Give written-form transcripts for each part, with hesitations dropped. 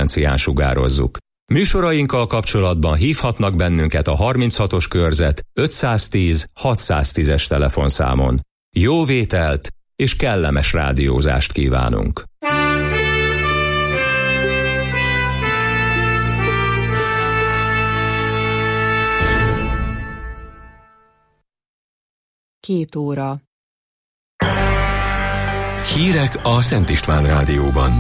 frekvencián sugározzuk. Műsorainkkal kapcsolatban hívhatnak bennünket a 36-os körzet 510 610-es telefonszámon. Jó vételt és kellemes rádiózást kívánunk! Két óra. Hírek a Szent István Rádióban.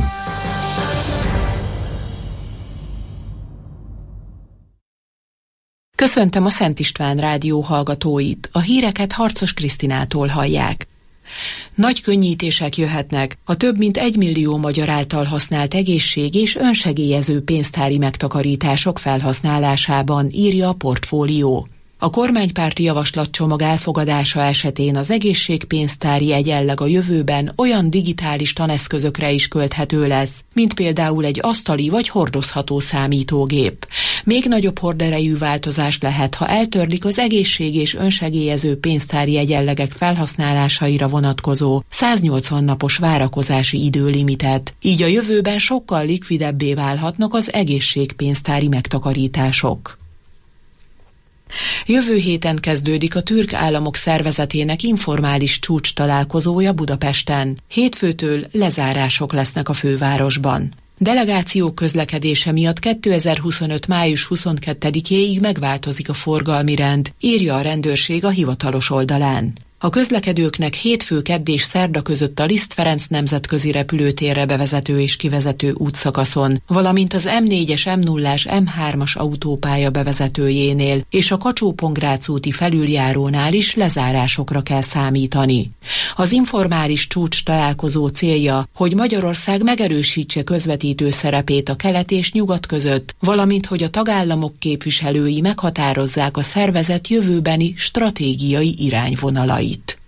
Köszöntöm a Szent István Rádió hallgatóit. A híreket Harcos Krisztinától hallják. Nagy könnyítések jöhetnek a több mint 1 millió magyar által használt egészség- és önsegélyező pénztári megtakarítások felhasználásában, írja a Portfólió. A kormánypárti javaslatcsomag elfogadása esetén az egészségpénztári egyenleg a jövőben olyan digitális taneszközökre is költhető lesz, mint például egy asztali vagy hordozható számítógép. Még nagyobb horderejű változás lehet, ha eltörlik az egészség- és önsegélyező pénztári egyenlegek felhasználásaira vonatkozó 180 napos várakozási időlimitet. Így a jövőben sokkal likvidebbé válhatnak az egészségpénztári megtakarítások. Jövő héten kezdődik a Türk Államok Szervezetének informális csúcs találkozója Budapesten. Hétfőtől lezárások lesznek a fővárosban. Delegációk közlekedése miatt 2025. május 22-éig megváltozik a forgalmi rend, írja a rendőrség a hivatalos oldalán. A közlekedőknek hétfő, kedd és szerda között a Liszt Ferenc nemzetközi repülőtérre bevezető és kivezető útszakaszon, valamint az M4-es, M0-as, M3-as autópálya bevezetőjénél és a Kacsó-Pongrác úti felüljárónál is lezárásokra kell számítani. Az informális csúcs találkozó célja, hogy Magyarország megerősítse közvetítő szerepét a kelet és nyugat között, valamint hogy a tagállamok képviselői meghatározzák a szervezet jövőbeni stratégiai irányvonalait.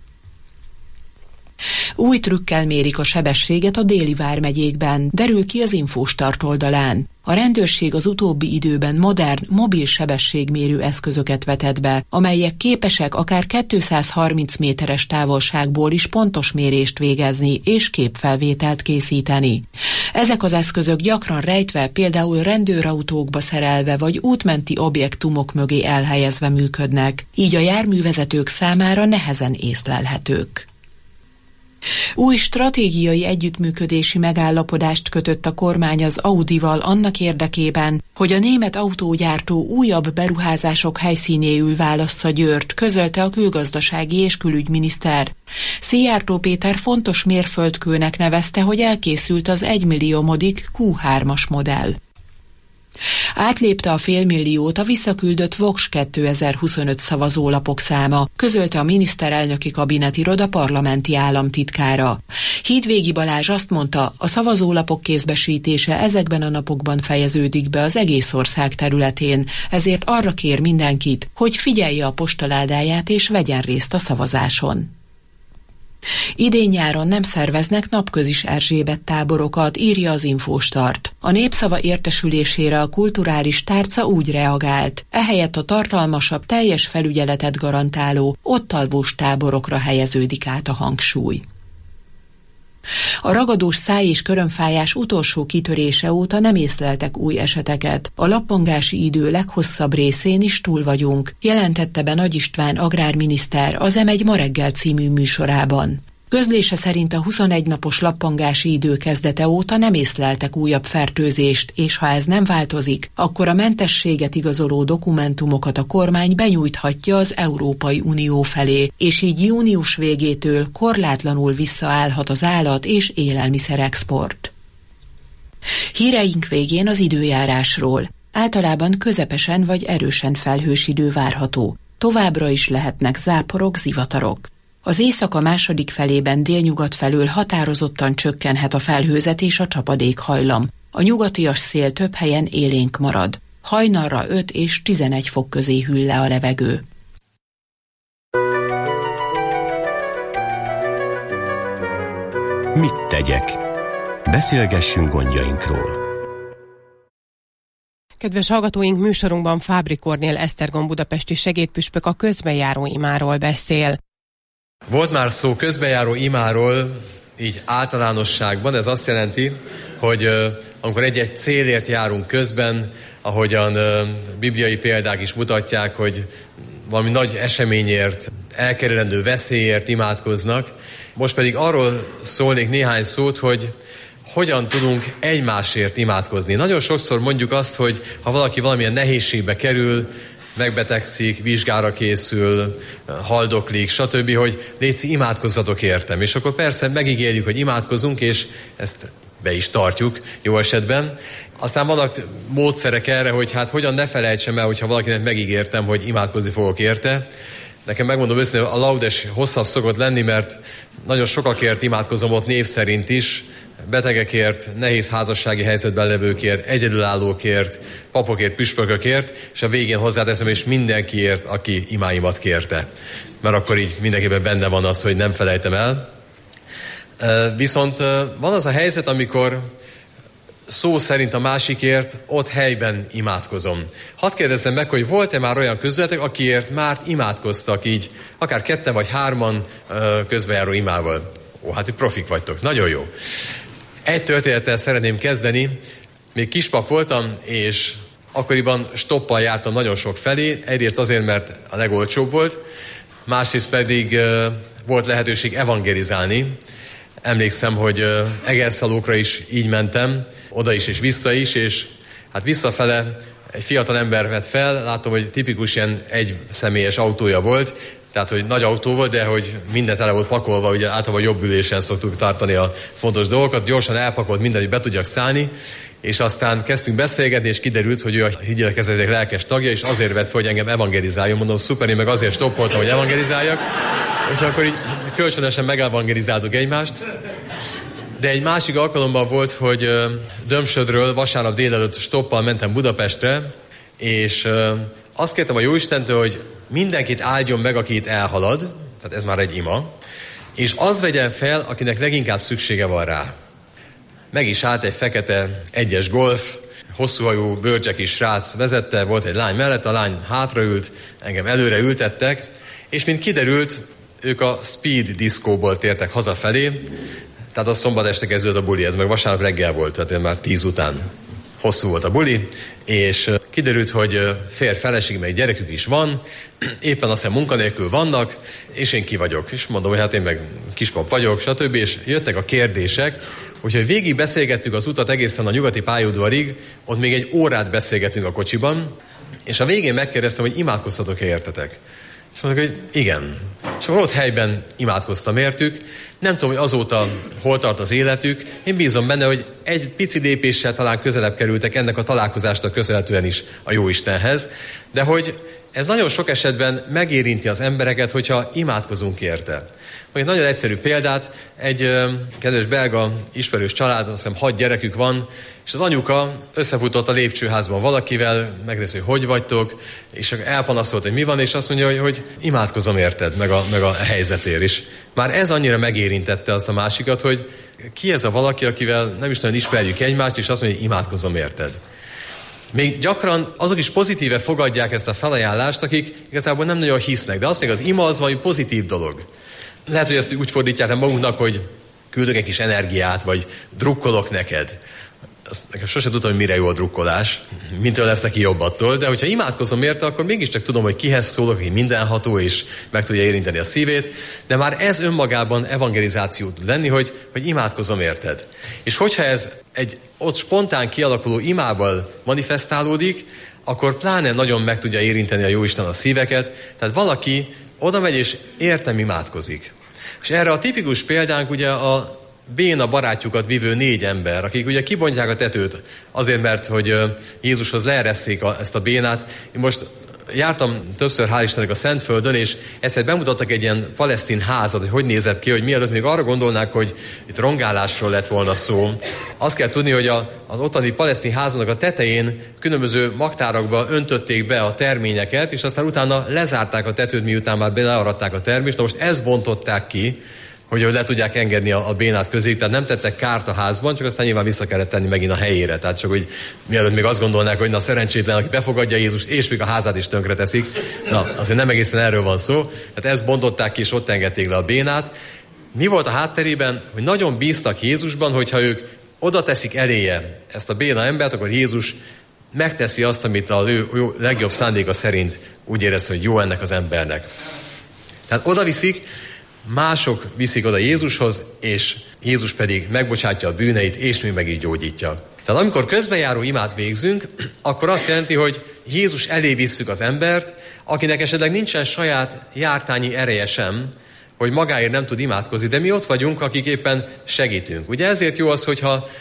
Új trükkel mérik a sebességet a déli vármegyékben, derül ki az Infostart oldalán. A rendőrség az utóbbi időben modern, mobil sebességmérő eszközöket vetett be, amelyek képesek akár 230 méteres távolságból is pontos mérést végezni és képfelvételt készíteni. Ezek az eszközök gyakran rejtve, például rendőrautókba szerelve vagy útmenti objektumok mögé elhelyezve működnek, így a járművezetők számára nehezen észlelhetők. Új stratégiai együttműködési megállapodást kötött a kormány az Audival annak érdekében, hogy a német autógyártó újabb beruházások helyszínéül válassza Győrt, közölte a külgazdasági és külügyminiszter. Szijjártó Péter fontos mérföldkőnek nevezte, hogy elkészült az 1 milliómodik Q3-as modell. Átlépte a 500 000-t a visszaküldött Vox 2025 szavazólapok száma, közölte a miniszterelnöki kabinetiroda parlamenti államtitkára. Hídvégi Balázs azt mondta, a szavazólapok kézbesítése ezekben a napokban fejeződik be az egész ország területén, ezért arra kér mindenkit, hogy figyelje a postaládáját és vegyen részt a szavazáson. Idén-nyáron nem szerveznek napközis Erzsébet táborokat, írja az Infostart. A Népszava értesülésére a kulturális tárca úgy reagált, ehelyett a tartalmasabb, teljes felügyeletet garantáló, ottalvós táborokra helyeződik át a hangsúly. A ragadós száj- és körömfájás utolsó kitörése óta nem észleltek új eseteket. A lappangási idő leghosszabb részén is túl vagyunk, jelentette be Nagy István agrárminiszter az M1 ma reggel című műsorában. Közlése szerint a 21 napos lappangási idő kezdete óta nem észleltek újabb fertőzést, és ha ez nem változik, akkor a mentességet igazoló dokumentumokat a kormány benyújthatja az Európai Unió felé, és így június végétől korlátlanul visszaállhat az állat- és élelmiszerexport. Híreink végén az időjárásról. Általában közepesen vagy erősen felhős idő várható. Továbbra is lehetnek záporok, zivatarok. Az éjszaka második felében délnyugat felől határozottan csökkenhet a felhőzet és a csapadékhajlam. A nyugatias szél több helyen élénk marad. Hajnalra 5 és 11 fok közé hűl le a levegő. Mit tegyek? Beszélgessünk gondjainkról. Kedves hallgatóink, műsorunkban Fábri Kornél Esztergom budapesti segédpüspök a közbenjáró imáról beszél. Volt már szó közbenjáró imáról, így általánosságban, ez azt jelenti, hogy amikor egy-egy célért járunk közben, ahogyan bibliai példák is mutatják, hogy valami nagy eseményért, elkerülendő veszélyért imádkoznak. Most pedig arról szólnék néhány szót, hogy hogyan tudunk egymásért imádkozni. Nagyon sokszor mondjuk azt, hogy ha valaki valamilyen nehézségbe kerül, megbetegszik, vizsgára készül, haldoklik, stb., hogy léci, imádkozzatok értem. És akkor persze megígérjük, hogy imádkozunk, és ezt be is tartjuk jó esetben. Aztán vannak módszerek erre, hogy hát hogyan ne felejtsem el, hogyha valakinek megígértem, hogy imádkozni fogok érte. Nekem megmondom őszintén, a laudes hosszabb szokott lenni, mert nagyon sokakért imádkozom ott név szerint is, betegekért, nehéz házassági helyzetben levőkért, egyedülállókért, papokért, püspökökért, és a végén hozzáteszem, és mindenkiért, aki imáimat kérte. Mert akkor így mindenképpen benne van az, hogy nem felejtem el. Viszont van az a helyzet, amikor szó szerint a másikért ott helyben imádkozom. Hadd kérdezzem meg, hogy volt-e már olyan közületek, akiért már imádkoztak így, akár ketten vagy hárman közbejáró imával. Ó, hát profik vagytok, nagyon jó. Egy történettel szeretném kezdeni. Még kispap voltam, és akkoriban stoppal jártam nagyon sok felé. Egyrészt azért, mert a legolcsóbb volt, másrészt pedig volt lehetőség evangelizálni. Emlékszem, hogy Egerszalókra is így mentem, oda is és vissza is, és hát visszafele egy fiatal ember vett fel, látom, hogy tipikus ilyen egy személyes autója volt, tehát, hogy nagy autó volt, de hogy minden tele volt pakolva, ugye általában jobb ülésen szoktuk tartani a fontos dolgokat, gyorsan elpakolt mindent, hogy be tudjak szállni, és aztán kezdtünk beszélgetni, és kiderült, hogy ő a hídgyülekezetek lelkes tagja, és azért vett fel, hogy engem evangelizáljon. Mondom, szuper, én meg azért stoppoltam, hogy evangelizáljak, és akkor így kölcsönösen megevangelizáltuk egymást. De egy másik alkalommal volt, hogy Dömsödről vasárnap délelőtt stoppal mentem Budapestre, és azt kértem a Jóistentől, hogy mindenkit áldjon meg, aki itt elhalad, tehát ez már egy ima, és az vegyen fel, akinek leginkább szüksége van rá. Meg is állt egy fekete egyes Golf, hosszúhajú bőrcsekis srác vezette, volt egy lány mellett, a lány hátraült, engem előre ültettek, és mint kiderült, ők a Speed diszkóból tértek hazafelé, tehát a szombat este kezdődött a buli, ez meg vasárnap reggel volt, tehát már 10 után hosszú volt a buli, és kiderült, hogy férj-feleség, meg gyerekük is van, éppen azt hiszem munkanélkül vannak, és én ki vagyok. És mondom, hogy hát én meg kispap vagyok, stb. És jöttek a kérdések, úgyhogy végig beszélgettük az utat egészen a nyugati pályaudvarig, ott még egy órát beszélgettünk a kocsiban, és a végén megkérdeztem, hogy imádkozhatok-e értetek? És mondták, hogy igen. És akkor ott helyben imádkoztam értük. Nem tudom, hogy azóta hol tart az életük. Én bízom benne, hogy egy pici lépéssel talán közelebb kerültek ennek a találkozásnak köszönhetően is a Jóistenhez. De hogy ez nagyon sok esetben megérinti az embereket, hogyha imádkozunk érte. Egy nagyon egyszerű példát, egy kedves belga ismerős család, azt hiszem 6 gyerekük van, és az anyuka összefutott a lépcsőházban valakivel, megnézi, hogy vagytok, és elpanaszolt, hogy mi van, és azt mondja, hogy imádkozom érted, meg a helyzetért is. Már ez annyira megérintette azt a másikat, hogy ki ez a valaki, akivel nem is nagyon ismerjük egymást, és azt mondja, hogy imádkozom érted. Még gyakran azok is pozitíve fogadják ezt a felajánlást, akik igazából nem nagyon hisznek, de azt mondja, az ima az valami pozitív dolog. Lehet, hogy ezt úgy fordítják magunknak, hogy küldök egy kis energiát, vagy drukkolok neked. Azt nekem sose tudtam, hogy mire jó a drukkolás, mintől lesz neki jobb attól, de hogyha imádkozom érte, akkor mégiscsak tudom, hogy kihez szólok, aki mindenható, és meg tudja érinteni a szívét, de már ez önmagában evangelizáció tud lenni, hogy imádkozom érted. És hogyha ez egy ott spontán kialakuló imával manifestálódik, akkor pláne nagyon meg tudja érinteni a Jóisten a szíveket, tehát valaki oda megy és értem imádkozik. És erre a tipikus példánk ugye a béna barátjukat vívő 4 ember, akik ugye kibontják a tetőt azért, mert hogy Jézushoz leeresszék ezt a bénát. Én most jártam többször, hál' Istennek, a Szentföldön, és egyszer bemutattak egy ilyen palesztin házat, hogy nézett ki, hogy mielőtt még arra gondolnák, hogy itt rongálásról lett volna szó. Azt kell tudni, hogy az ottani palesztin háznak a tetején különböző magtárakba öntötték be a terményeket, és aztán utána lezárták a tetőt, miután már belearadták a termést. Na most ezt bontották ki, hogy le tudják engedni a bénát közé, tehát nem tettek kárt a házban, csak aztán nyilván vissza kellett tenni megint a helyére. Tehát csak úgy mielőtt még azt gondolnák, hogy na szerencsétlen, aki befogadja Jézust, és még a házát is tönkre teszik. Na, azért nem egészen erről van szó. Hát ezt bontották ki, és ott engedték le a bénát. Mi volt a hátterében? Hogy nagyon bíztak Jézusban, hogyha ők oda teszik eléje ezt a béna embert, akkor Jézus megteszi azt, amit az ő legjobb szándéka szerint úgy érez, hogy jó ennek az embernek. Tehát oda viszik, mások viszik oda Jézushoz, és Jézus pedig megbocsátja a bűneit, és még meg így gyógyítja. Tehát amikor közbenjáró imát végzünk, akkor azt jelenti, hogy Jézus elé visszük az embert, akinek esetleg nincsen saját jártányi ereje sem, hogy magáért nem tud imádkozni, de mi ott vagyunk, akik éppen segítünk. Ugye ezért jó az, hogy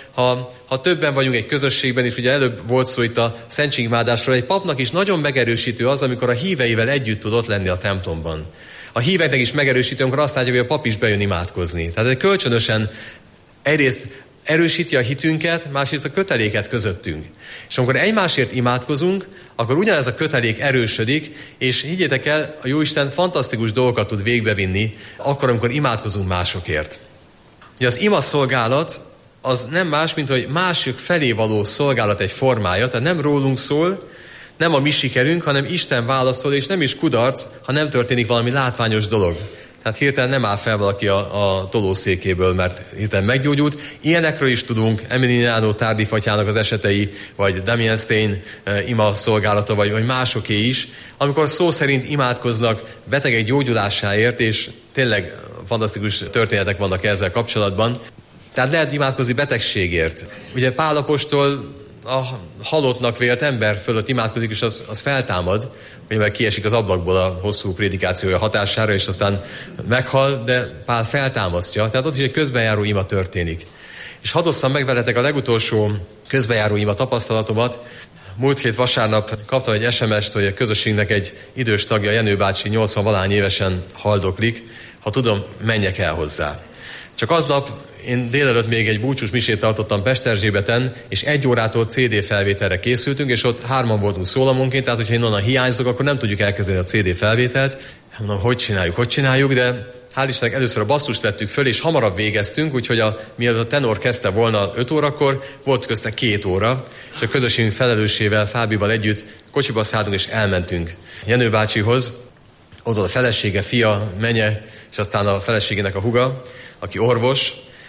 ha többen vagyunk egy közösségben, és ugye előbb volt szó itt a szentségimádásról, egy papnak is nagyon megerősítő az, amikor a híveivel együtt tud ott lenni a templomban. A híveknek is megerősítő, amikor azt látjuk, hogy a pap is bejön imádkozni. Tehát kölcsönösen egyrészt erősíti a hitünket, másrészt a köteléket közöttünk. És amikor egymásért imádkozunk, akkor ugyanez a kötelék erősödik, és higgyétek el, a Jóisten fantasztikus dolgokat tud végbevinni, akkor, amikor imádkozunk másokért. Ugye az ima szolgálat az nem más, mint hogy mások felé való szolgálat egy formája, tehát nem rólunk szól, nem a mi sikerünk, hanem Isten válaszol, és nem is kudarc, ha nem történik valami látványos dolog. Tehát hirtelen nem áll fel valaki a tolószékéből, mert hirtelen meggyógyult. Ilyenekről is tudunk, Emiliano Tardif atyának az esetei, vagy Damien Stein ima szolgálata, vagy másoké is, amikor szó szerint imádkoznak betegek gyógyulásáért, és tényleg fantasztikus történetek vannak ezzel kapcsolatban. Tehát lehet imádkozni betegségért. Ugye Pál apostol a halottnak vélt ember fölött imádkozik, és az feltámad, mivel kiesik az ablakból a hosszú prédikációja hatására, és aztán meghal, de Pál feltámasztja. Tehát ott is egy közbenjáró ima történik. És hadd osszam meg veletek a legutolsó közbenjáró ima tapasztalatomat. Múlt hét vasárnap kaptam egy SMS-t, hogy a közösségnek egy idős tagja, Jenő bácsi 80-valány évesen haldoklik. Ha tudom, menjek el hozzá. Csak aznap én délelőtt még egy búcsús misét tartottam Pesterzsébeten, és 1 órától CD felvételre készültünk, és ott 3 voltunk szólamonként, tehát hogyha én onnan hiányzok, akkor nem tudjuk elkezdeni a CD felvételt. Mondom, hogy csináljuk, de hál' Istennek először a basszust vettük föl, és hamarabb végeztünk, úgyhogy mielőtt a tenor kezdte volna 5 órakor, volt közte 2 óra, és a közösségünk felelősével, Fábival együtt kocsiba szálltunk, és elmentünk Jenő bácsihoz. Oda a felesége, fia, menye, és aztán a feleségének a húga, aki orvos,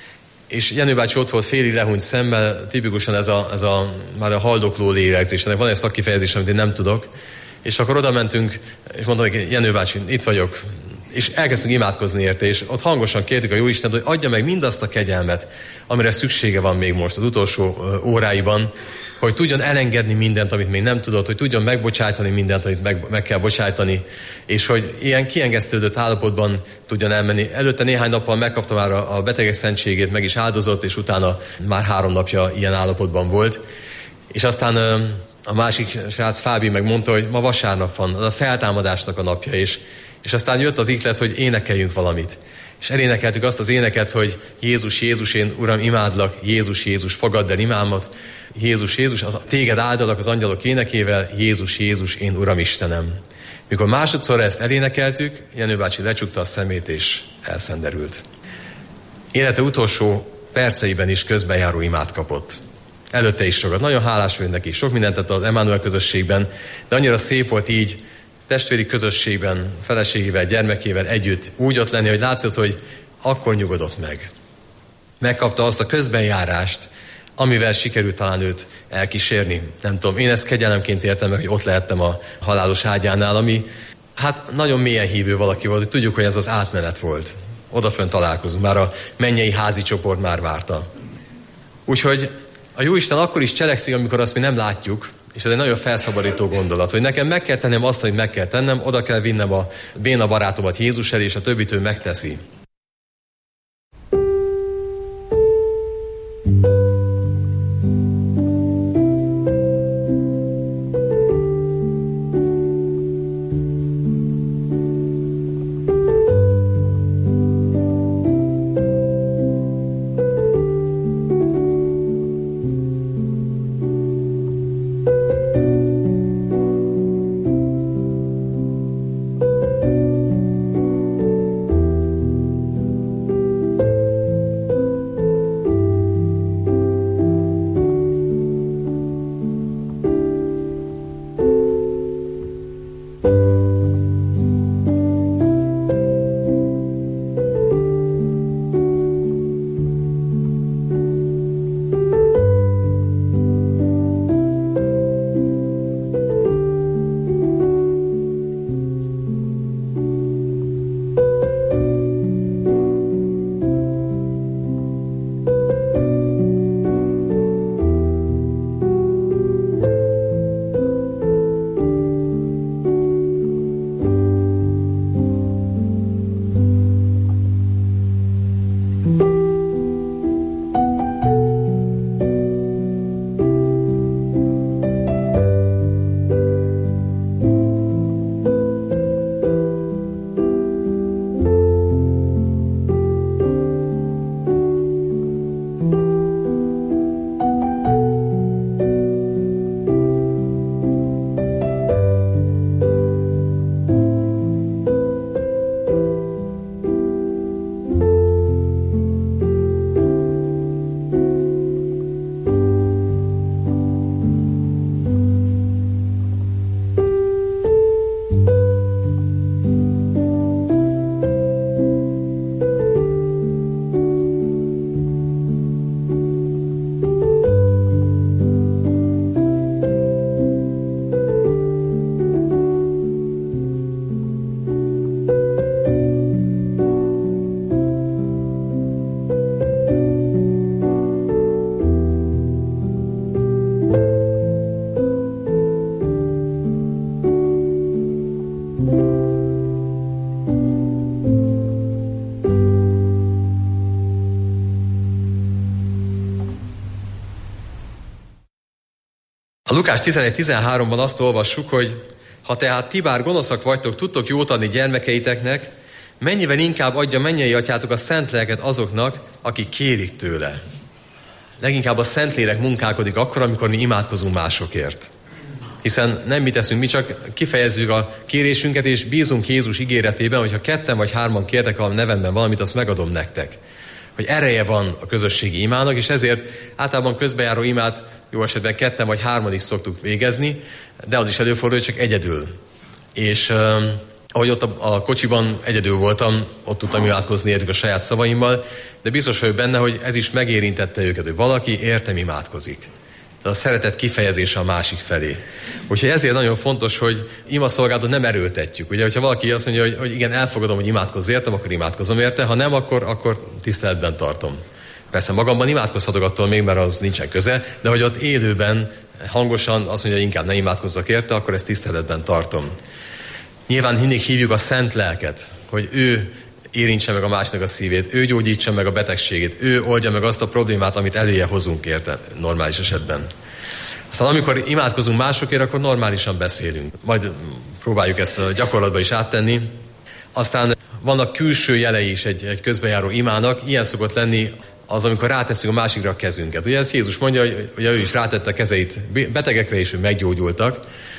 és Jenő bácsi ott volt félig lehúnyt szemmel, tipikusan ez a már a haldokló lélegzés. Ennek van egy szakkifejezés, amit én nem tudok. És akkor oda mentünk, és mondtam, hogy Jenő bácsi, itt vagyok. És elkezdtünk imádkozni érte, és ott hangosan kértük a Jóistent, hogy adja meg mindazt a kegyelmet, amire szüksége van még most az utolsó óráiban, hogy tudjon elengedni mindent, amit még nem tudott, hogy tudjon megbocsájtani mindent, amit meg kell bocsájtani, és hogy ilyen kiengesztődött állapotban tudjon elmenni. Előtte néhány nappal megkapta már a betegek szentségét, meg is áldozott, és utána már 3 napja ilyen állapotban volt. És aztán a másik srác, Fábi megmondta, hogy ma vasárnap van, az a feltámadásnak a napja, és aztán jött az ihlet, hogy énekeljünk valamit. És elénekeltük azt az éneket, hogy Jézus, Jézus, én Uram imádlak, Jézus, Jézus, fogadd el imámat, Jézus, Jézus, téged áldalak az angyalok énekével, Jézus, Jézus, én Uram Istenem. Mikor másodszor ezt elénekeltük, Jenő bácsi lecsukta a szemét és elszenderült. Élete utolsó perceiben is közbenjáró imát kapott. Előtte is sokat. Nagyon hálás vagyok neki. Sok mindent tett az Emmanuel közösségben, de annyira szép volt így testvéri közösségben, feleségével, gyermekével együtt úgy ott lenni, hogy látszott, hogy akkor nyugodott meg. Megkapta azt a közbenjárást, amivel sikerült talán őt elkísérni. Nem tudom, én ezt kegyelemként értem meg, hogy ott lehettem a halálos ágyánál, ami hát nagyon mélyen hívő valaki volt, hogy tudjuk, hogy ez az átmenet volt. Odafönn találkozunk, már a mennyei házi csoport már várta. Úgyhogy a Jóisten akkor is cselekszik, amikor azt mi nem látjuk, és ez egy nagyon felszabadító gondolat, hogy nekem meg kell tennem azt, amit meg kell tennem, oda kell vinnem a béna barátomat Jézus elé, és a többit ő megteszi. A Lukás 11.13-ban azt olvassuk, hogy ha tehát ti bár gonoszak vagytok, tudtok jót adni gyermekeiteknek, mennyivel inkább adja mennyei atyátok a szent lelket azoknak, akik kérik tőle. Leginkább a Szentlélek munkálkodik akkor, amikor mi imádkozunk másokért. Hiszen nem mi teszünk, mi csak kifejezzük a kérésünket, és bízunk Jézus ígéretében, hogyha 2 vagy 3 kértek a nevemben valamit, azt megadom nektek. Hogy ereje van a közösségi imának, és ezért általában közbejáró imát jó esetben 2 vagy 3 is szoktuk végezni, de az is előfordul, hogy csak egyedül. És ahogy ott a kocsiban egyedül voltam, ott tudtam imádkozni értük a saját szavaimmal, de biztos vagyok benne, hogy ez is megérintette őket, hogy valaki értem imádkozik. De a szeretet kifejezése a másik felé. Úgyhogy ezért nagyon fontos, hogy imaszolgálatot nem erőltetjük. Ugye, hogyha valaki azt mondja, hogy igen, elfogadom, hogy imádkozz értem, akkor imádkozom érte, ha nem, akkor tiszteletben tartom. Persze magamban imádkozhatok attól még, mert az nincsen köze, de hogy ott élőben hangosan azt mondja, hogy inkább ne imádkozzak érte, akkor ezt tiszteletben tartom. Nyilván mindig hívjuk a Szent Lelket, hogy ő érintse meg a másnak a szívét, ő gyógyítsa meg a betegségét, ő oldja meg azt a problémát, amit elője hozunk érte normális esetben. Aztán amikor imádkozunk másokért, akkor normálisan beszélünk. Majd próbáljuk ezt a gyakorlatba is áttenni. Aztán vannak külső jelei is egy közbejáró imának, ilyen szokott lenni az, amikor rátesszük a másikra a kezünket. Ugye ez Jézus mondja, hogy ő is rátette a kezeit betegekre, és ő meggyógyultak,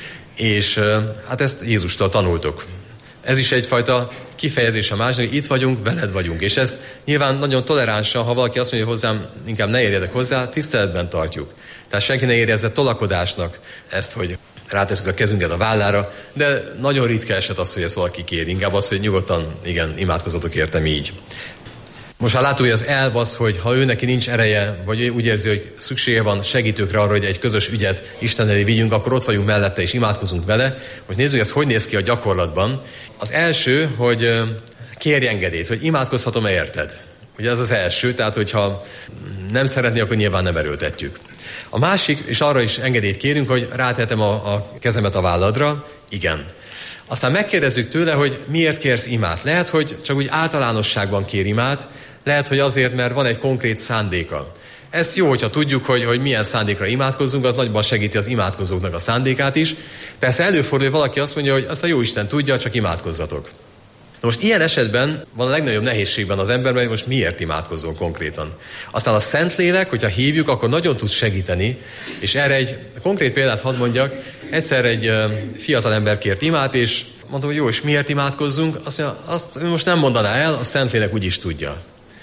és hát ezt Jézustól tanultuk. Ez is egyfajta kifejezés a másnak, hogy itt vagyunk, veled vagyunk. És ezt nyilván nagyon toleránsan, ha valaki azt mondja, hogy hozzám, inkább ne érjedek hozzá, tiszteletben tartjuk. Tehát senki ne érezze tolakodásnak ezt, hogy ráteszünk a kezünket a vállára, de nagyon ritka eset az, hogy ezt valaki kér. Inkább az, hogy nyugodtan, igen, imádkozatok értem így. Most ha látod, hogy az elv az, hogy ha ő neki nincs ereje, vagy ő úgy érzi, hogy szüksége van segítőkre arra, hogy egy közös ügyet Isten elé vigyünk, akkor ott vagyunk mellette és imádkozunk vele. Most nézzük, ez hogy néz ki a gyakorlatban. Az első, hogy kérj engedélyt, hogy imádkozhatom-e érted. Ugye ez az első, tehát hogyha nem szeretné, akkor nyilván nem erőltetjük. A másik, és arra is engedélyt kérünk, hogy rátehetem a kezemet a válladra, igen. Aztán megkérdezzük tőle, hogy miért kérsz imát. Lehet, hogy csak úgy általánosságban kér imát, lehet, hogy azért, mert van egy konkrét szándéka. Ez jó, hogyha tudjuk, hogy milyen szándékra imádkozzunk, az nagyban segíti az imádkozóknak a szándékát is. Persze előfordul, hogy valaki azt mondja, hogy azt a Jóisten tudja, csak imádkozzatok. Most ilyen esetben van a legnagyobb nehézségben az emberben, hogy most miért imádkozzon konkrétan. Aztán a Szentlélek, hogyha hívjuk, akkor nagyon tud segíteni, és erre egy konkrét példát hadd mondjak. Egyszer egy fiatal ember kért imát, és mondta, hogy jó, és miért imádkozzunk? Azt mondja, azt most nem mondaná el, a Szentlélek úgyis tudja.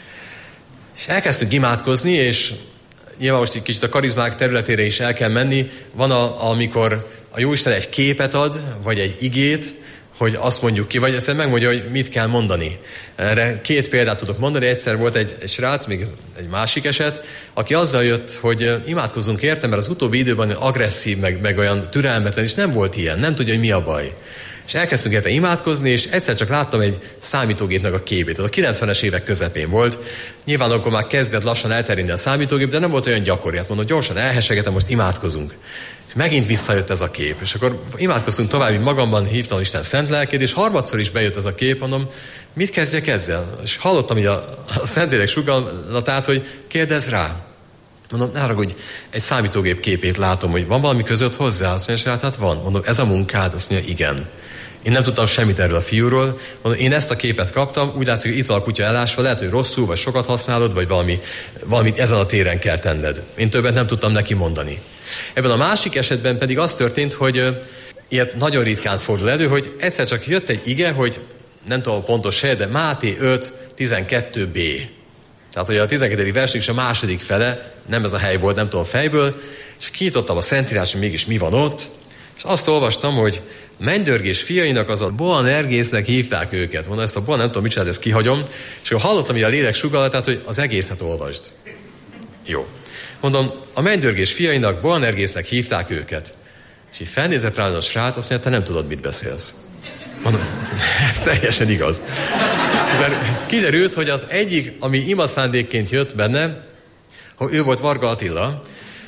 És elkezdtünk imádkozni, és nyilván most egy kicsit a karizmák területére is el kell menni. Van, amikor a Jóisten egy képet ad, vagy egy igét, hogy azt mondjuk ki, vagy ezt megmondja, hogy mit kell mondani. Erre 2 példát tudok mondani. Egyszer volt egy srác, még ez egy másik eset, aki azzal jött, hogy imádkozzunk érte, mert az utóbbi időben agresszív, meg olyan türelmetlen, és nem volt ilyen, nem tudja, hogy mi a baj. És elkezdtünk érte imádkozni, és egyszer csak láttam egy számítógépnek a képét. Ez a 90-es évek közepén volt. Nyilván akkor már kezdett lassan elterjedni a számítógép, de nem volt olyan gyakori. Hát mondom, gyorsan elhessegetem, most imádkozunk. És megint visszajött ez a kép. És akkor imádkoztunk tovább, magamban hívtam Isten szent lelkét, és harmadszor is bejött ez a kép, mondom, mit kezdjek ezzel? És hallottam így a Szentlélek sugallatát, hogy kérdezz rá. Mondom, ne haragudj, egy számítógép képét látom, hogy van valami között hozzá? Azt mondja, hát van. Mondom, ez a munkád? Azt mondja, igen. Én nem tudtam semmit erről a fiúról. Mondom, én ezt a képet kaptam, úgy látszik, hogy itt van a kutya elásva, lehet, hogy rosszul, vagy sokat használod, vagy valamit ezen a téren kell tenned. Én többet nem tudtam neki mondani. Ebben a másik esetben pedig az történt, hogy ilyet nagyon ritkán fordul elő, hogy egyszer csak jött egy ige, hogy nem tudom a pontos hely, de Máté 5.12b. Tehát, hogy a 12. versnek is a második fele, nem ez a hely volt, nem tudom fejből, és kinyitottam a Szentírás, hogy mégis mi van ott, és azt olvastam, hogy mennydörgés fiainak, az a Boanergésznek hívták őket. Mondom, ezt a Boa nem tudom, mit csinál, ezt kihagyom, és akkor hallottam így a lélek sugallatát, hogy az egészet olvasd. Jó. Mondom, a mennydörgés fiainak Boanergésznek hívták őket. És így felnézett rá a srác, azt mondja, te nem tudod, mit beszélsz. Mondom, ez teljesen igaz. Mert kiderült, hogy az egyik, ami imaszándékként jött benne, hogy ő volt Varga Attila,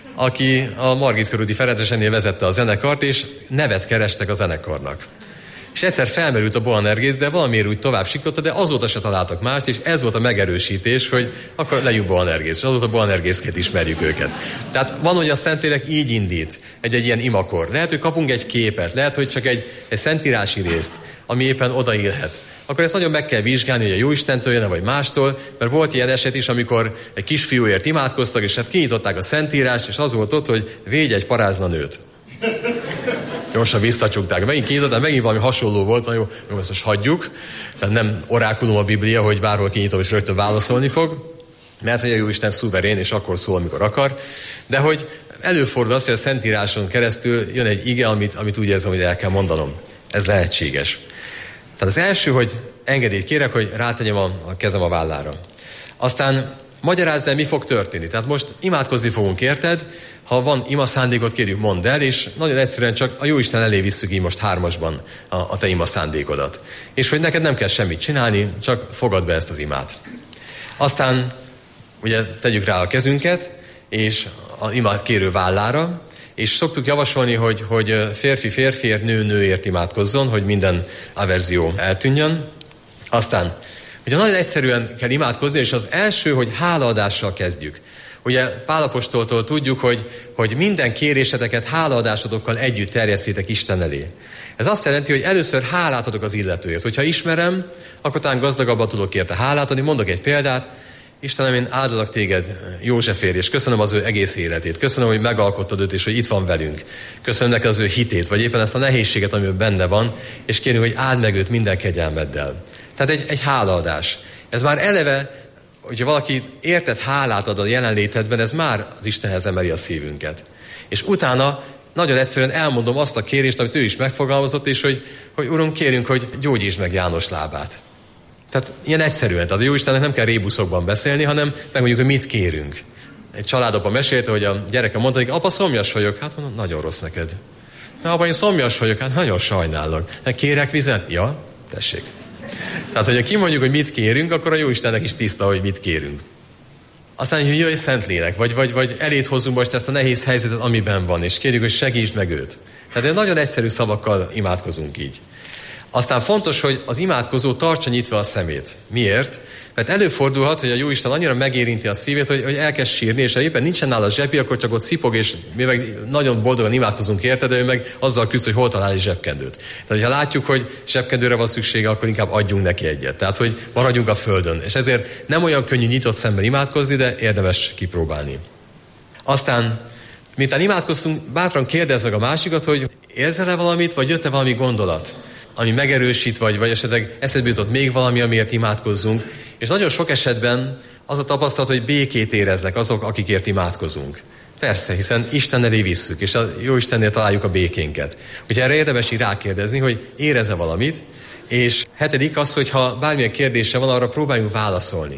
aki a Margit körúti Ferencesennél vezette a zenekart, és nevet kerestek a zenekarnak. És egyszer felmerült a Boanerges, de valamiért úgy tovább siklotta, de azóta se találtak mást, és ez volt a megerősítés, hogy akkor legyünk Boanerges, és azóta Boanergesként ismerjük őket. Tehát van, hogy a Szentlélek így indít egy ilyen imakor. Lehet, hogy kapunk egy képet, lehet, hogy csak egy szentírási részt, ami éppen odaillhet. Akkor ezt nagyon meg kell vizsgálni, hogy a Jóistentől jön, vagy mástól, mert volt ilyen eset is, amikor egy kisfiúért imádkoztak, és hát kinyitották a Szentírást, és az volt ott, hogy védj egy parázna nőt. Gyorsan visszacsukták. Megint kinyitották, megint valami hasonló volt, jó, ezt most hagyjuk. Tehát nem orákulum a Biblia, hogy bárhol kinyitom, és rögtön válaszolni fog. Mert hogy a Jóisten szuverén, és akkor szól, amikor akar. De hogy előfordul az, hogy a Szentíráson keresztül jön egy ige, amit úgy érzem, hogy el kell mondanom. Ez lehetséges. Tehát az első, hogy engedélyt kérek, hogy rátegyem a kezem a vállára. Aztán magyarázd el, mi fog történni. Tehát most imádkozni fogunk, érted? Ha van ima szándékot, kérjük, mondd el, és nagyon egyszerűen csak a Jóisten elé visszük így most 3-asban a te ima szándékodat. És hogy neked nem kell semmit csinálni, csak fogad be ezt az imát. Aztán ugye tegyük rá a kezünket, és az imát kérő vállára, és szoktuk javasolni, hogy férfi férfiért, nő nőért imádkozzon, hogy minden averzió eltűnjön. Aztán, ugye nagyon egyszerűen kell imádkozni, és az első, hogy hálaadással kezdjük. Ugye Pál apostoltól tudjuk, hogy minden kéréseteket hálaadásotokkal együtt terjesszétek Isten elé. Ez azt jelenti, hogy először hálát adok az illetőért. Hogyha ismerem, akkor talán gazdagabban tudok érte hálát adni. Mondok egy példát. Istenem, én áldalak téged Józsefért, és köszönöm az ő egész életét. Köszönöm, hogy megalkottad őt, és hogy itt van velünk. Köszönöm neki az ő hitét, vagy éppen ezt a nehézséget, ami benne van, és kérni, hogy áld meg őt minden kegyelmeddel. Tehát egy hálaadás. Ez már eleve, hogyha valaki érted hálát ad a jelenlétedben, ez már az Istenhez emeli a szívünket. És utána nagyon egyszerűen elmondom azt a kérést, amit ő is megfogalmazott, és hogy Uram, kérünk, hogy gyógyítsd meg János lábát. Tehát ilyen egyszerűen. Tehát a Jóistennek nem kell rébuszokban beszélni, hanem megmondjuk, hogy mit kérünk. Egy családapa mesélte, hogy a gyereke mondta, hogy apa, szomjas vagyok. Hát mondom, nagyon rossz neked. Apa, én szomjas vagyok. Hát nagyon sajnálok. Hát kérek vizet? Ja, tessék. Tehát, hogyha kimondjuk, hogy mit kérünk, akkor a Jóistennek is tiszta, hogy mit kérünk. Aztán, hogy jöjj Szentlélek, vagy elét hozzunk most ezt a nehéz helyzetet, amiben van, és kérjük, hogy segítsd meg őt. Tehát nagyon egyszerű szavakkal imádkozunk így. Aztán fontos, hogy az imádkozó tartsa nyitva a szemét. Miért? Mert előfordulhat, hogy a Jóisten annyira megérinti a szívét, hogy elkezd sírni, és ha éppen nincsen nála zsepi, akkor csak ott szipog, és mi meg nagyon boldogan imádkozunk érte, de ő meg azzal küzd, hogy hol talál egy zsebkendőt. Tehát, ha látjuk, hogy zsebkendőre van szüksége, akkor inkább adjunk neki egyet. Tehát, hogy maradjunk a földön. És ezért nem olyan könnyű nyitott szemben imádkozni, de érdemes kipróbálni. Aztán, miután imádkoztunk, bátran kérdezz meg a másikat, hogy érzel-e valamit, vagy jött-e valami gondolat, ami megerősít, vagy esetleg eszedbe jutott még valami, amiért imádkozzunk. És nagyon sok esetben az a tapasztalat, hogy békét éreznek azok, akikért imádkozunk. Persze, hiszen Isten elé visszük, és a Jóistennél találjuk a békénket. Úgyhogy erre érdemes így rákérdezni, hogy érez-e valamit, és 7. az, hogy ha bármilyen kérdése van, arra próbáljunk válaszolni.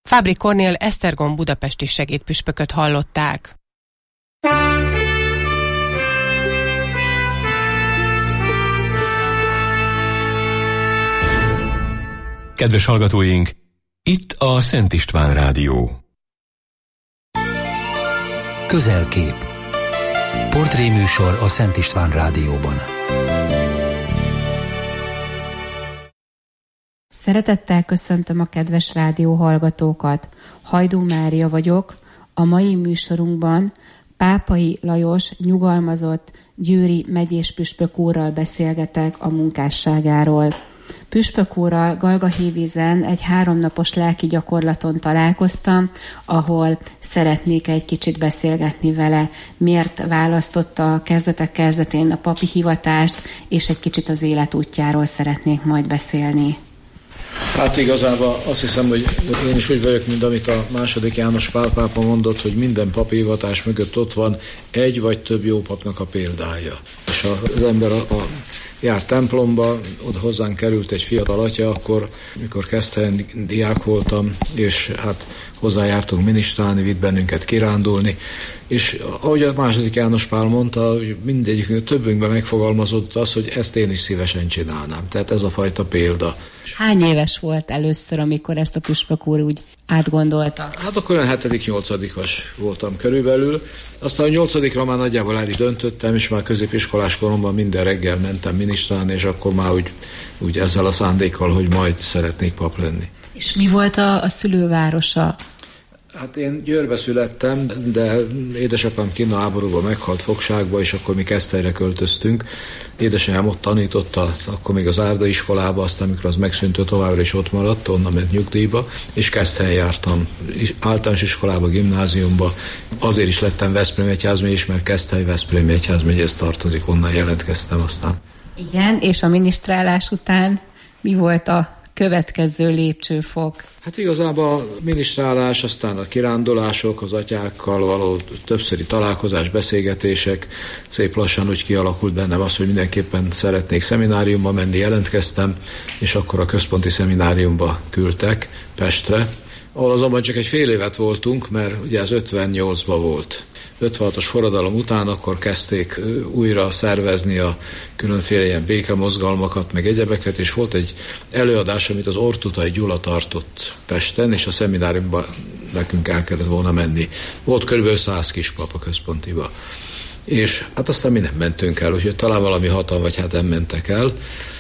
Fábri Kornél Esztergom budapesti segédpüspököt hallották. Kedves hallgatóink, itt a Szent István Rádió. Közelkép. Portréműsor a Szent István Rádióban. Szeretettel köszöntöm a kedves rádióhallgatókat. Hajdú Mária vagyok. A mai műsorunkban Pápai Lajos nyugalmazott győri megyés püspök úrral beszélgetek a munkásságáról. Püspök úrral Galgahévízen egy 3 napos lelki gyakorlaton találkoztam, ahol szeretnék egy kicsit beszélgetni vele, miért választotta a kezdetek kezdetén a papi hivatást, és egy kicsit az életútjáról szeretnék majd beszélni. Hát igazából azt hiszem, hogy én is úgy vagyok, mint amit a II. János Pál pápa mondott, hogy minden papi hivatás mögött ott van egy vagy több jó papnak a példája. És az ember jár templomba, oda hozzánk került egy fiatal atya, akkor, mikor Keszthelyen diák voltam, és hát hozzájártunk minisztrálni, vitt bennünket kirándulni, és ahogy a II. János Pál mondta, mindegyik többünkben megfogalmazódott az, hogy ezt én is szívesen csinálnám. Tehát ez a fajta példa. Hány éves volt először, amikor ezt a püspök úr úgy átgondolta? Hát akkor olyan 7.-8-as voltam körülbelül. Aztán a 8-ra már nagyjából el is döntöttem, és már középiskolás koromban minden reggel mentem minisztrálni, és akkor már úgy ezzel a szándékkal, hogy majd szeretnék pap lenni. És mi volt a szülővárosa? Hát én Győrbe születtem, de édesapám kinn a háborúban meghalt fogságba, és akkor mi Keszthelyre költöztünk. Édesanyám ott tanította, akkor még az Árda iskolába, aztán amikor az megszűnt, továbbra is ott maradt, onnan ment nyugdíjba, és Keszthelyen jártam általános iskolába, gimnáziumba. Azért is lettem Veszprém egyházmegyés, mert Keszthely Veszprém egyházmegyéhez tartozik, onnan jelentkeztem aztán. Igen, és a minisztrálás után mi volt a következő lépcsőfok? Hát igazából a minisztrálás, aztán a kirándulások, az atyákkal való többszöri találkozás, beszélgetések, szép lassan úgy kialakult bennem az, hogy mindenképpen szeretnék szemináriumba menni, jelentkeztem, és akkor a központi szemináriumba küldtek Pestre, ahol azonban csak egy fél évet voltunk, mert ugye ez 58-ban volt. 56-os forradalom után akkor kezdték újra szervezni a különféle ilyen békemozgalmakat, meg egyebeket, és volt egy előadás, amit az Ortutai Gyula tartott Pesten, és a szemináriumban nekünk el kellett volna menni. Volt körülbelül 100 kispap a központiba. És hát aztán mi nem mentünk el, úgyhogy talán valami 6 vagy 7-en mentek el,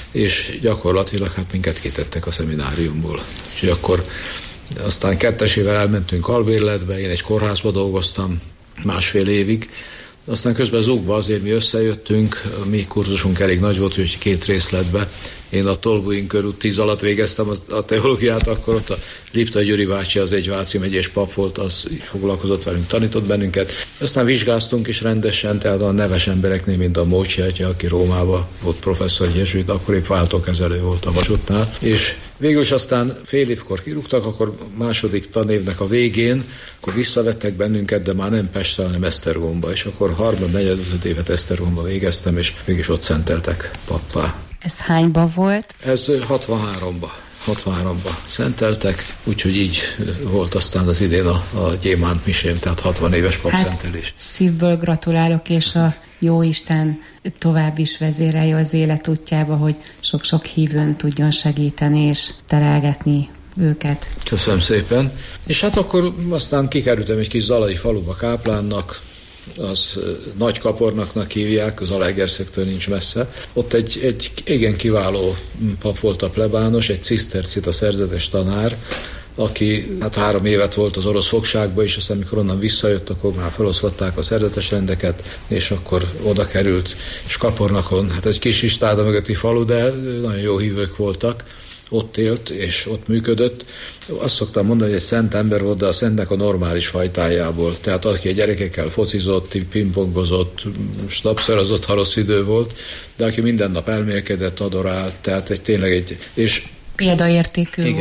és gyakorlatilag hát minket kitettek a szemináriumból. Úgyhogy akkor aztán 2-es elmentünk albérletbe, én egy kórházba dolgoztam, 1,5 évig. Aztán közben Zugba azért mi összejöttünk, a mi kurzusunk elég nagy volt, hogy 2 részletbe. Én a Tolbuin körút 10 alatt végeztem a teológiát, akkor ott a Liptai Gyuri bácsi, az egy Váci megyés pap volt, az foglalkozott velünk, tanított bennünket. Aztán vizsgáztunk is rendesen, tehát a neves embereknél, mint a Mócsi atya, aki Rómában volt professzor, jezsuit, akkor épp váltókezelő volt a vasútnál. És végül is aztán fél évkor kirúgtak, akkor második tanévnek a végén, akkor visszavettek bennünket, de már nem Pestre, hanem Esztergomba, és akkor 3.-4. évet Esztergomba végeztem, és végig is ott szenteltek pappá. Ez hányban volt? Ez 63-ba szenteltek, úgyhogy így volt aztán az idén a gyémánt misém, tehát 60 éves papszentelés. Szívből gratulálok, és a Jóisten tovább is vezérelje az életútjába, hogy sok-sok hívőn tudjon segíteni és terelgetni őket. Köszönöm szépen. És hát akkor aztán kikerültem egy kis zalai faluba káplánnak, az Nagykapornaknak hívják, az Zalaegerszektől nincs messze. Ott egy igen kiváló pap volt a plebános, egy cisztercita szerzetes tanár, aki hát 3 évet volt az orosz fogságban, és aztán amikor onnan visszajött, akkor már feloszlatták a szerzetes rendeket, és akkor oda került, és Kapornakon, hát egy kis Istáda mögötti falu, de nagyon jó hívők voltak, ott élt, és ott működött. Azt szoktam mondani, hogy egy szent ember volt, de a szentnek a normális fajtájából. Tehát aki a gyerekekkel focizott, pingpongozott, snapszerozott, ha rossz idő volt, de aki minden nap elmélkedett, adorált, tehát tényleg és példaértékű igen. volt.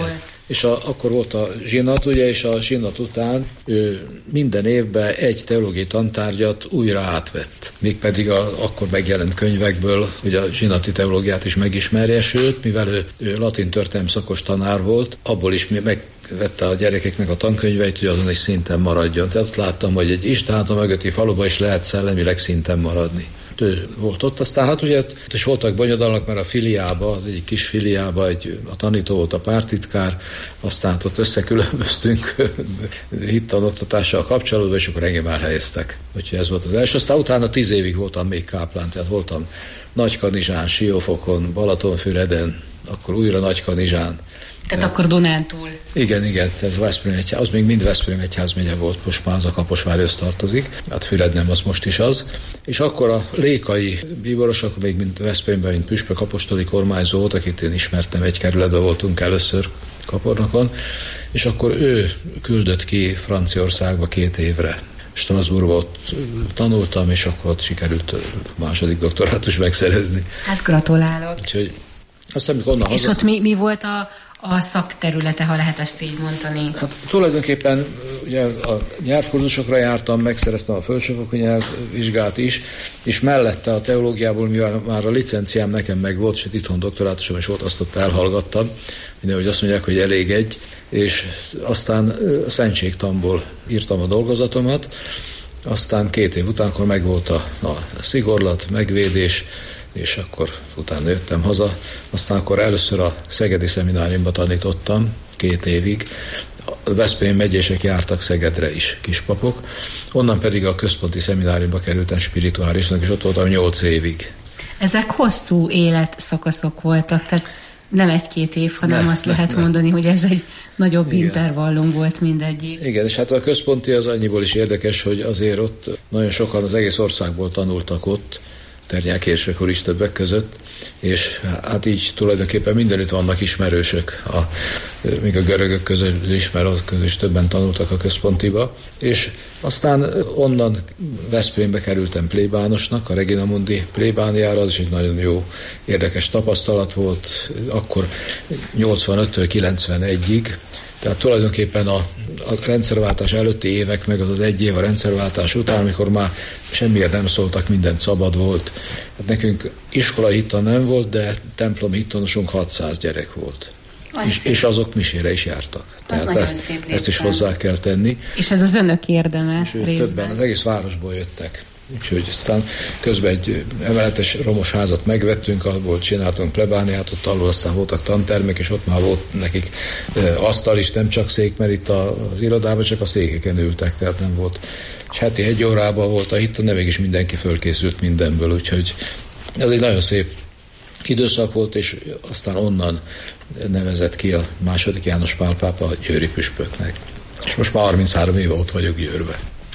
és akkor volt a zsinat, ugye, és a zsinat után ő minden évben egy teológiai tantárgyat újra átvett. Mégpedig akkor megjelent könyvekből, hogy a zsinati teológiát is megismerje, sőt, mivel ő latin történelem szakos tanár volt, abból is megvette a gyerekeknek a tankönyveit, hogy azon is szinten maradjon. Tehát láttam, hogy egy Istvánta mögötti faluba is lehet szellemileg szinten maradni. Ő volt ott, aztán hát ugye ott is voltak bonyodalmak, mert a filiába, az egyik kis filiába a tanító volt a pártitkár, aztán ott összekülönböztünk hittanoktatással kapcsolatban, és akkor engem elhelyeztek. Úgyhogy ez volt az első. Aztán utána 10 évig voltam még káplán, tehát voltam Nagykanizsán, Siófokon, Balatonfüreden, akkor újra Nagykanizsán. Tehát akkor Dunántúl. Igen, ez Veszprém egyház, az még mind Veszprém egyházmegye volt, most már az a Kaposvárhoz tartozik, hát Füred nem, az most is az. És akkor a lékai bíboros, akkor még mind Veszprémben, mint püspök apostoli kormányzó volt, akit én ismertem, egy kerületben voltunk először Kapornakon, és akkor ő küldött ki Franciaországba 2 évre. Strasbourgba ott tanultam, és akkor ott sikerült második doktorátus megszerezni. Hát gratulálok. Úgyhogy aztán, amikor onnan és ott mi volt a szakterülete, ha lehet ezt így mondani? Hát tulajdonképpen ugye a nyelvkurzusokra jártam, megszereztem a felsőfokú nyelvvizsgát is, és mellette a teológiából, mivel már a licenciám nekem meg volt, és itthon doktorátusom is volt, azt ott elhallgattam, hogy azt mondják, hogy elég egy, és aztán a szentségtanból írtam a dolgozatomat, aztán 2 év után, akkor megvolt a szigorlat, megvédés, és akkor utána jöttem haza. Aztán akkor először a Szegedi Szemináriumban tanítottam 2 évig. A Veszprém megyések jártak Szegedre is, kispapok. Onnan pedig a központi szemináriumba kerültem spirituálisnak, és ott voltam 8 évig. Ezek hosszú életszakaszok voltak, tehát nem 1-2 év, hanem azt lehet mondani, hogy ez egy nagyobb intervallum volt mindegyik. Igen, és hát a központi az annyiból is érdekes, hogy azért ott nagyon sokan az egész országból tanultak ott, Ternyák Érsek is többek között, és hát így tulajdonképpen mindenütt vannak ismerősök, még a görögök közül is, mert azok közül is többen tanultak a központiba, és aztán onnan Veszprémbe kerültem plébánosnak, a Regina Mundi plébániára, az is egy nagyon jó, érdekes tapasztalat volt, akkor 85-től 91-ig, tehát tulajdonképpen a rendszerváltás előtti évek, meg az 1 év a rendszerváltás után, amikor már semmiért nem szóltak, mindent szabad volt. Hát nekünk iskolai hittan nem volt, de templomi hittanosunk 600 gyerek volt. És azok misére is jártak. Tehát ezt is hozzá kell tenni. És ez az önök érdeme részben. Többen az egész városból jöttek. Úgyhogy aztán közben egy emeletes romos házat megvettünk, abból csináltunk plebániát, ott alul aztán voltak tantermek, és ott már volt nekik asztal is, nem csak szék, mert itt az irodában csak a székeken ültek, tehát nem volt. És heti 1 órában volt a hittan, de mégis mindenki fölkészült mindenből, úgyhogy ez egy nagyon szép időszak volt, és aztán onnan nevezett ki a II. János Pál pápa a győri püspöknek. És most már 33 éve ott vagyok Győrben.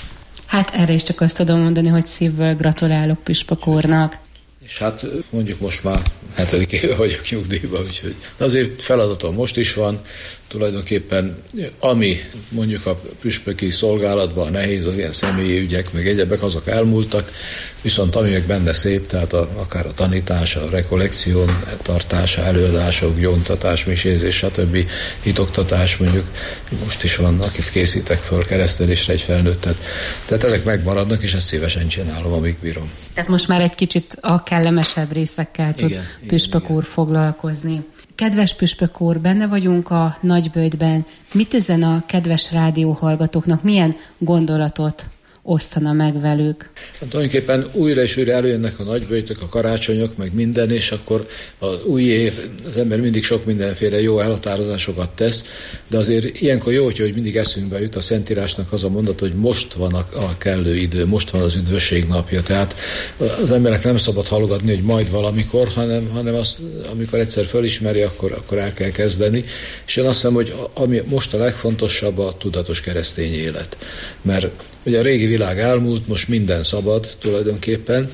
Hát erre is csak azt tudom mondani, hogy szívből gratulálok püspök úrnak. És hát mondjuk most már 7. éve vagyok nyugdíjban, úgyhogy azért feladatom most is van. Tulajdonképpen ami mondjuk a püspöki szolgálatban nehéz, az ilyen személyi ügyek, meg egyebek, azok elmúltak, viszont ami meg benne szép, tehát akár a tanítás, a rekollekción tartása, előadások, gyóntatás, misézés, stb. Hitoktatás, mondjuk most is van, akit készítek föl keresztelésre egy felnőttet. Tehát ezek megmaradnak, és ezt szívesen csinálom, amíg bírom. Tehát most már egy kicsit a kellemesebb részekkel tud püspök úr foglalkozni. Kedves püspök úr, benne vagyunk a Nagyböjtben. Mit üzen a kedves rádióhallgatóknak? Milyen gondolatot osztana meg velük? Hát tulajdonképpen újra és újra előjönnek a nagyböjtök, a karácsonyok, meg minden, és akkor az új év, az ember mindig sok mindenféle jó elhatározásokat tesz, de azért ilyenkor jó, hogy mindig eszünkbe jut a Szentírásnak az a mondat, hogy most van a kellő idő, most van az üdvösség napja. Tehát az emberek nem szabad halogatni, hogy majd valamikor, hanem azt, amikor egyszer fölismeri, akkor el kell kezdeni. És én azt hiszem, hogy ami most a legfontosabb, a tudatos keresztény élet. Mert ugye a régi világ elmúlt, most minden szabad tulajdonképpen,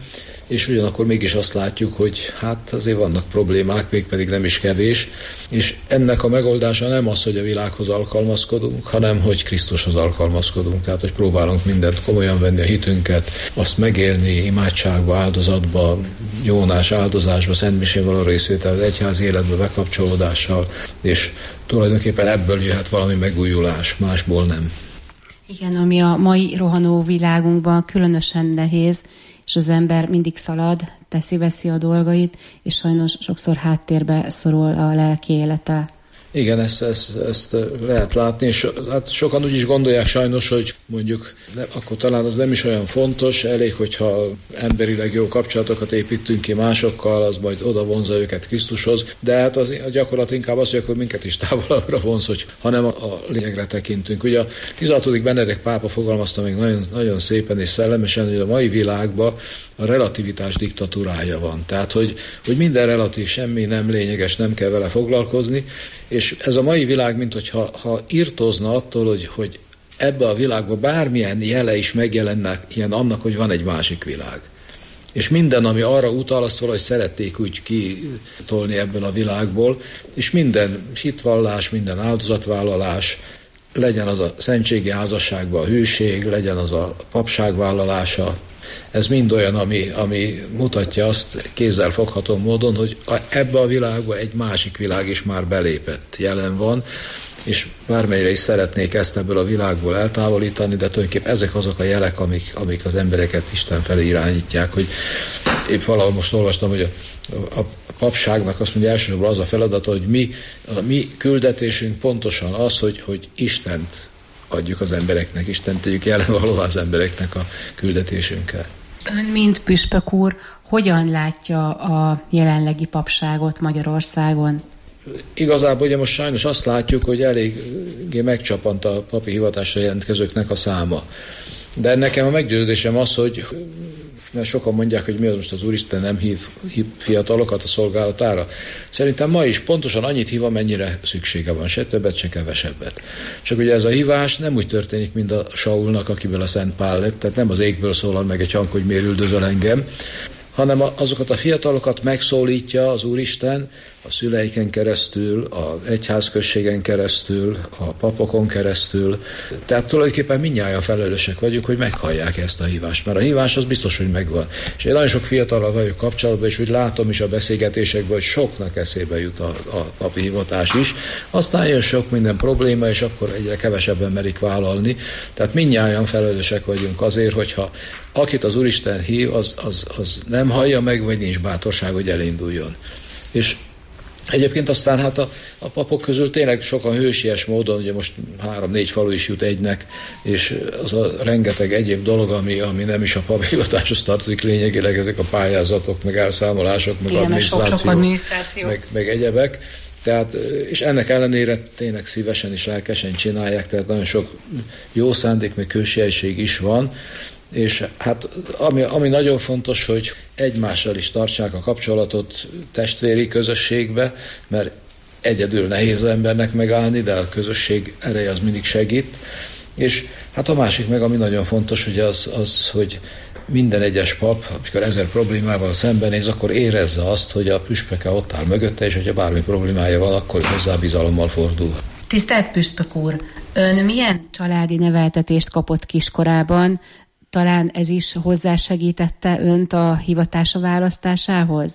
és ugyanakkor mégis azt látjuk, hogy hát azért vannak problémák, mégpedig nem is kevés, és ennek a megoldása nem az, hogy a világhoz alkalmazkodunk, hanem hogy Krisztushoz alkalmazkodunk, tehát hogy próbálunk mindent komolyan venni, a hitünket, azt megélni imádságba, áldozatba, jónás áldozásba, szentmisén való részvétel, az egyházi életbe bekapcsolódással, és tulajdonképpen ebből jöhet valami megújulás, másból nem. Igen, ami a mai rohanó világunkban különösen nehéz, és az ember mindig szalad, teszi-veszi a dolgait, és sajnos sokszor háttérbe szorul a lelki élete. Igen, ezt lehet látni, és hát sokan úgy is gondolják sajnos, hogy mondjuk akkor talán az nem is olyan fontos, elég, hogyha emberileg jó kapcsolatokat építünk ki másokkal, az majd oda vonza őket Krisztushoz, de hát az, a gyakorlat inkább az, hogy akkor minket is távolabbra vonz, hanem a lényegre tekintünk. Ugye a 16. Benedek pápa fogalmazta még nagyon, nagyon szépen és szellemesen, hogy a mai világban a relativitás diktatúrája van. Tehát, hogy minden relatív, semmi nem lényeges, nem kell vele foglalkozni, és ez a mai világ, mint hogyha irtózna attól, hogy ebbe a világban bármilyen jele is megjelennek ilyen annak, hogy van egy másik világ. És minden, ami arra utal, azt valahogy szerették úgy kitolni ebből a világból, és minden hitvallás, minden áldozatvállalás, legyen az a szentségi házasságban a hűség, legyen az a papság vállalása, ez mind olyan, ami mutatja azt kézzelfogható módon, hogy ebbe a világba egy másik világ is már belépett, jelen van, és bármelyre is szeretnék ezt ebből a világból eltávolítani, de tulajdonképpen ezek azok a jelek, amik az embereket Isten felé irányítják, hogy épp valahol most olvastam, hogy a papságnak azt mondja elsősorban az a feladata, hogy a mi küldetésünk pontosan az, hogy Istent adjuk az embereknek, Istent tegyük jelenvalóvá az embereknek a küldetésünkkel. Ön, mint püspök úr, hogyan látja a jelenlegi papságot Magyarországon? Igazából ugye most sajnos azt látjuk, hogy eléggé megcsapant a papi hivatásra jelentkezőknek a száma. De nekem a meggyőződésem az, hogy mert sokan mondják, hogy mi az most az Úristen nem hív fiatalokat a szolgálatára. Szerintem ma is pontosan annyit hív, amennyire szüksége van, se többet, se kevesebbet. Csak ugye ez a hívás nem úgy történik, mint a Saulnak, akiből a Szent Pál lett, tehát nem az égből szólal meg egy hang, hogy miért üldözöl engem, hanem azokat a fiatalokat megszólítja az Úristen a szüleiken keresztül, az egyházközségen keresztül, a papokon keresztül. Tehát tulajdonképpen mindnyájan felelősek vagyunk, hogy meghallják ezt a hívást, mert a hívás az biztos, hogy megvan. És én nagyon sok fiatallal vagyok kapcsolatban, és úgy látom is a beszélgetésekben, hogy soknak eszébe jut a papi hivatás is. Aztán jön sok minden probléma, és akkor egyre kevesebben merik vállalni. Tehát mindnyájan felelősek vagyunk azért, hogyha akit az Úristen hív, az nem hallja meg, vagy nincs bátorság, hogy elinduljon. És egyébként aztán hát a papok közül tényleg sokan hősies módon, ugye most 3-4 falu is jut egynek, és az a rengeteg egyéb dolog, ami nem is a papi hivatáshoz tartozik lényegileg, ezek a pályázatok, meg elszámolások, meg adminisztráció, meg egyebek. Tehát, és ennek ellenére tényleg szívesen és lelkesen csinálják, tehát nagyon sok jó szándék, meg hősiesség is van, és hát ami nagyon fontos, hogy egymással is tartsák a kapcsolatot testvéri közösségbe, mert egyedül nehéz az embernek megállni, de a közösség ereje az mindig segít. És hát a másik meg, ami nagyon fontos, ugye az, hogy minden egyes pap, amikor 1000 problémával szembenéz, akkor érezze azt, hogy a püspöke ott áll mögötte, és hogyha bármi problémája van, akkor hozzá bizalommal fordul. Tisztelt püspök úr, ön milyen családi neveltetést kapott kiskorában? Talán ez is hozzásegítette önt a hivatása választásához?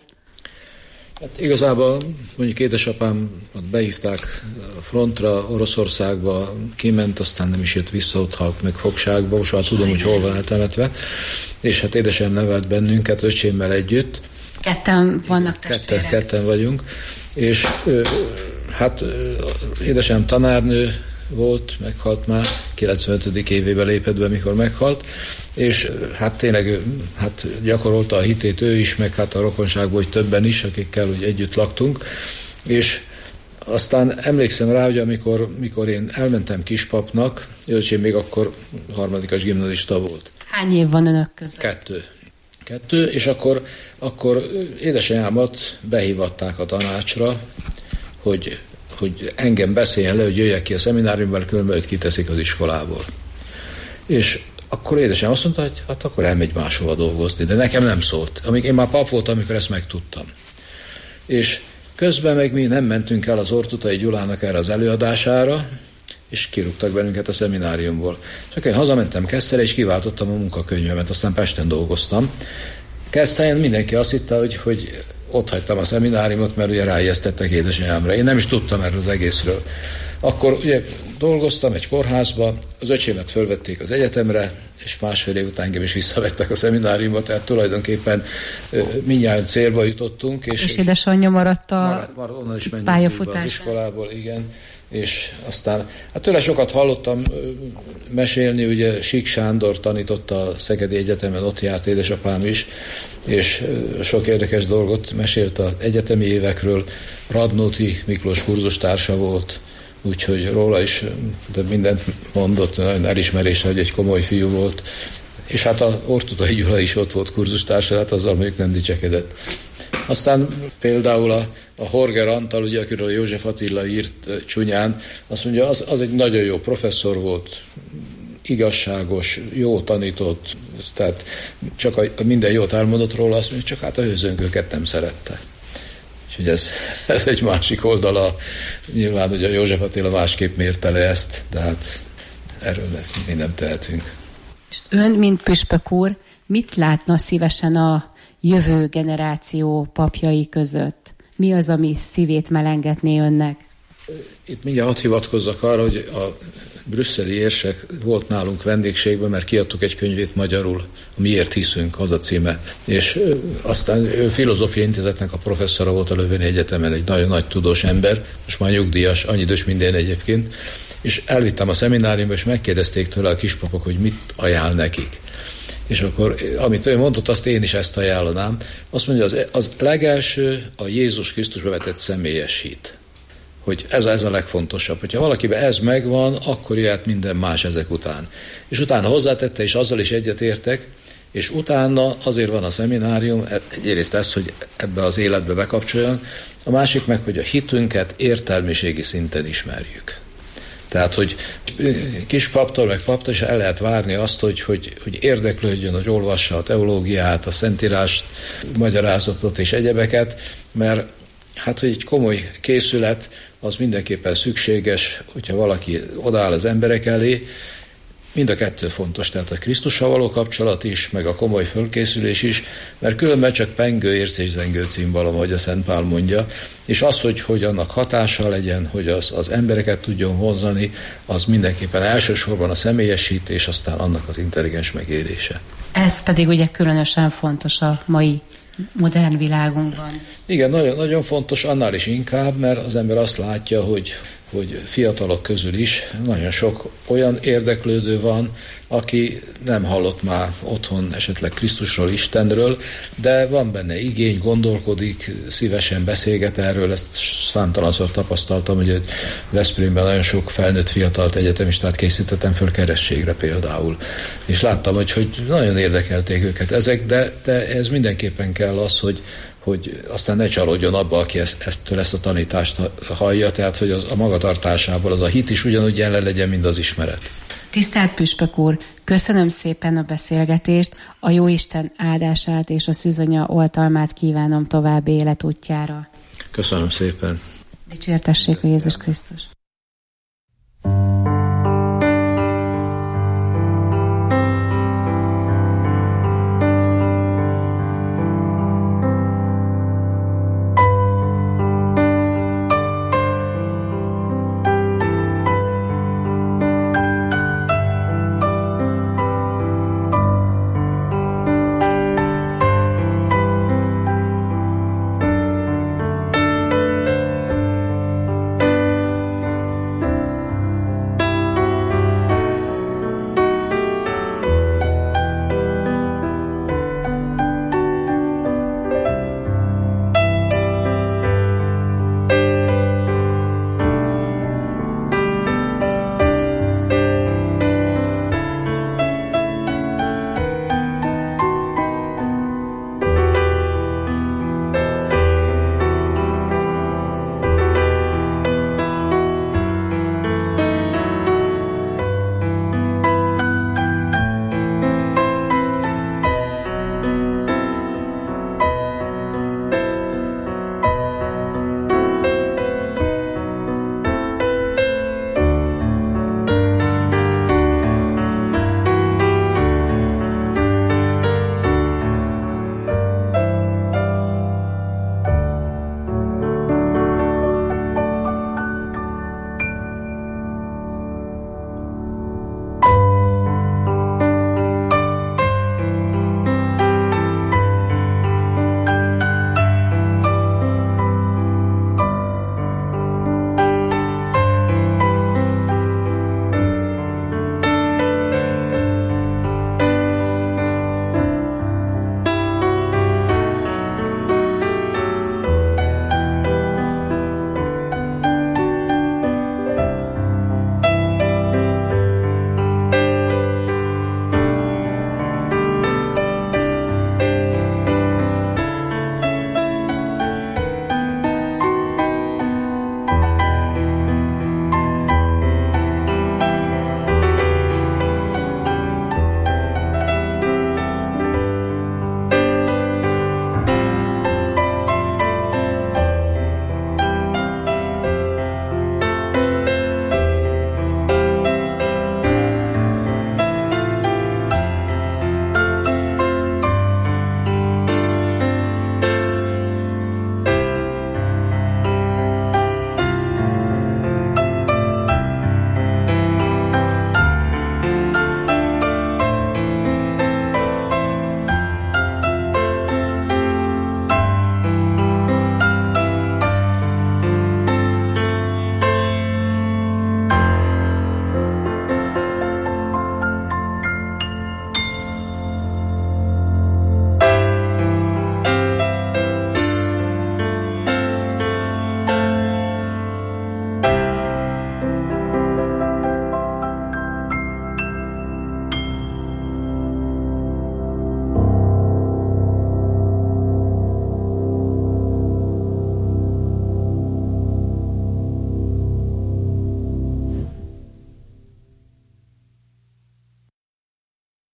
Hát igazából mondjuk édesapám behívták a frontra, Oroszországba, kiment, aztán nem is jött vissza, ott halt meg fogságba, most már tudom, hogy hol van eltemetve, és hát édesem nevelt bennünket, öcsémmel együtt. Ketten vannak testvérek. Ketten vagyunk, és hát édesem tanárnő volt, meghalt már, 95. évében lépett be, mikor meghalt, és hát tényleg gyakorolta a hitét ő is, meg hát a rokonságból, hogy többen is, akikkel úgy együtt laktunk, és aztán emlékszem rá, hogy amikor én elmentem kispapnak, öcsém még akkor 3. gimnazista volt. Hány év van önök között? 2, és akkor édesanyámat behívatták a tanácsra, hogy engem beszéljen le, hogy jöjjek ki a szemináriumban, különben őt kiteszik az iskolából. És akkor édesem azt mondta, hogy hát akkor elmegy máshova dolgozni, de nekem nem szólt. Amíg én már pap voltam, amikor ezt megtudtam. És közben meg mi nem mentünk el az Ortutai Gyulának erre az előadására, és kirúgtak bennünket a szemináriumból. Csak én hazamentem Keszthelyre, és kiváltottam a munkakönyvemet, aztán Pesten dolgoztam. Keszthelyen mindenki azt hitte, hogy ott hagytam a szemináriumot, mert ugye ráijesztettek édesanyámra. Én nem is tudtam erről az egészről. Akkor ugye dolgoztam egy kórházba, az öcsémet fölvették az egyetemre, és másfél év után engem is visszavettek a szemináriumba, tehát tulajdonképpen mindjárt célba jutottunk. És édesanyja maradt onnan is pályafutásán. Az iskolából, igen. És aztán, hát tőle sokat hallottam mesélni, ugye Sík Sándor tanította a Szegedi Egyetemen, ott járt édesapám is, és sok érdekes dolgot mesélt az egyetemi évekről. Radnóti Miklós kurzustársa volt, úgyhogy róla is de mindent mondott, nagyon elismerésre, hogy egy komoly fiú volt. És hát a Ortutai Gyula is ott volt kurzustársa, hát azzal még nem dicsekedett. Aztán például a Horger Antal, ugye, akiről József Attila írt csúnyán, azt mondja, az egy nagyon jó professzor volt, igazságos, jó tanított, tehát csak minden jót elmondott róla, azt mondja, csak hát a hőzöngőket nem szerette. Úgyhogy ez egy másik oldala. Nyilván, hogy a József Attila másképp mérte le ezt, de hát erről mi nem tehetünk. És ön, mint püspök úr, mit látna szívesen a jövő generáció papjai között? Mi az, ami szívét melengetné önnek? Itt mindjárt hadd hivatkozzak arra, hogy a brüsszeli érsek volt nálunk vendégségben, mert kiadtuk egy könyvét magyarul, a Miért hiszünk, az a címe. És aztán ő filozófiai intézetnek a professzora volt a Löveni Egyetemen, egy nagyon nagy tudós ember, most már nyugdíjas, annyi idős minden egyébként, és elvittem a szemináriumba, és megkérdezték tőle a kispapok, hogy mit ajánl nekik. És akkor, amit ő mondott, azt én is ezt ajánlanám. Azt mondja, az legelső a Jézus Krisztusba vetett személyes hit. Hogy ez a legfontosabb. Hogyha valakiben ez megvan, akkor jöhet minden más ezek után. És utána hozzátette, és azzal is egyetértek, és utána azért van a szeminárium, egyrészt ez, hogy ebbe az életbe bekapcsoljon, a másik meg, hogy a hitünket értelmiségi szinten ismerjük. Tehát, hogy kis paptól, meg paptól is el lehet várni azt, hogy érdeklődjön, hogy olvassa a teológiát, a szentírást, magyarázatot és egyebeket, mert hát, hogy egy komoly készület, az mindenképpen szükséges, hogyha valaki odaáll az emberek elé. Mind a kettő fontos, tehát a Krisztussal való kapcsolat is, meg a komoly fölkészülés is, mert különben csak pengő, érsz és zengő címbalom, ahogy a Szent Pál mondja, és az, hogy annak hatása legyen, hogy az embereket tudjon hozzani, az mindenképpen elsősorban a személyesítés, aztán annak az intelligens megélése. Ez pedig ugye különösen fontos a mai modern világunkban. Igen, nagyon, nagyon fontos, annál is inkább, mert az ember azt látja, hogy fiatalok közül is nagyon sok olyan érdeklődő van, aki nem hallott már otthon esetleg Krisztusról, Istenről, de van benne igény, gondolkodik, szívesen beszélget erről, ezt számtalanszor tapasztaltam, hogy Veszprémben nagyon sok felnőtt fiatalt egyetemistát készítettem föl kerességre például. És láttam, hogy nagyon érdekelték őket ezek, de ez mindenképpen kell az, hogy aztán ne csalódjon abba, aki ezt a tanítást hallja, tehát hogy a magatartásából az a hit is ugyanúgy jelen legyen, mint az ismeret. Tisztelt püspök úr, köszönöm szépen a beszélgetést, a Jóisten áldását és a Szűzanya oltalmát kívánom további életútjára. Köszönöm szépen. Dicsértessék a Jézus Krisztus.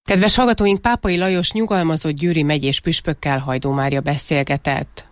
Kedves hallgatóink, Pápai Lajos nyugalmazott győri megyés püspökkel Hajdú Mária beszélgetett.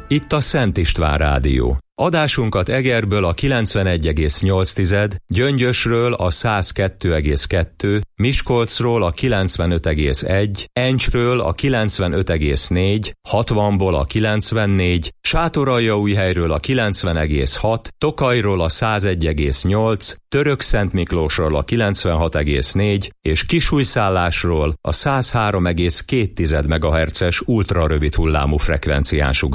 Itt a Szent István Rádió. Adásunkat Egerből a 91,8, Gyöngyösről a 102,2, Miskolcról a 95,1, Encsről a 95,4, 60-ból a 94, Sátoraljaújhelyről a 90,6, Tokajról a 101,8, Törökszentmiklósról a 96,4 és Kisújszállásról a 103,2 MHz-es ultrarövid hullámú frekvencián